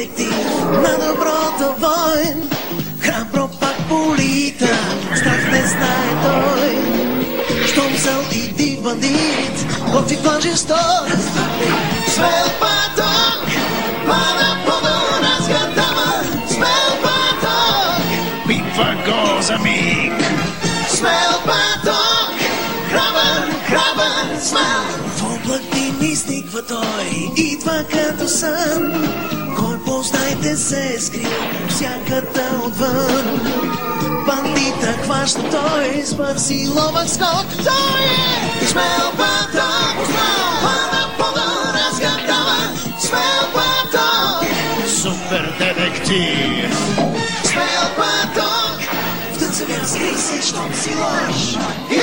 детектив на доброто войн. Храбро пак полита, страх не знае той. Щом взел и див бандит, готви план жесток. Смел паток, пада подо разгадава. Смел паток, Битва го за миг. смел паток, храбър, смел. В облак дим изниква той, идва като сън. Кой познайте се е скрил всяката отвън. Бандита хваща той с бърз и ловък скок. Той е смел паток, пада подо разгадава. Смел паток, Супер детектив. смел паток. В тън се скри се, щом си лош.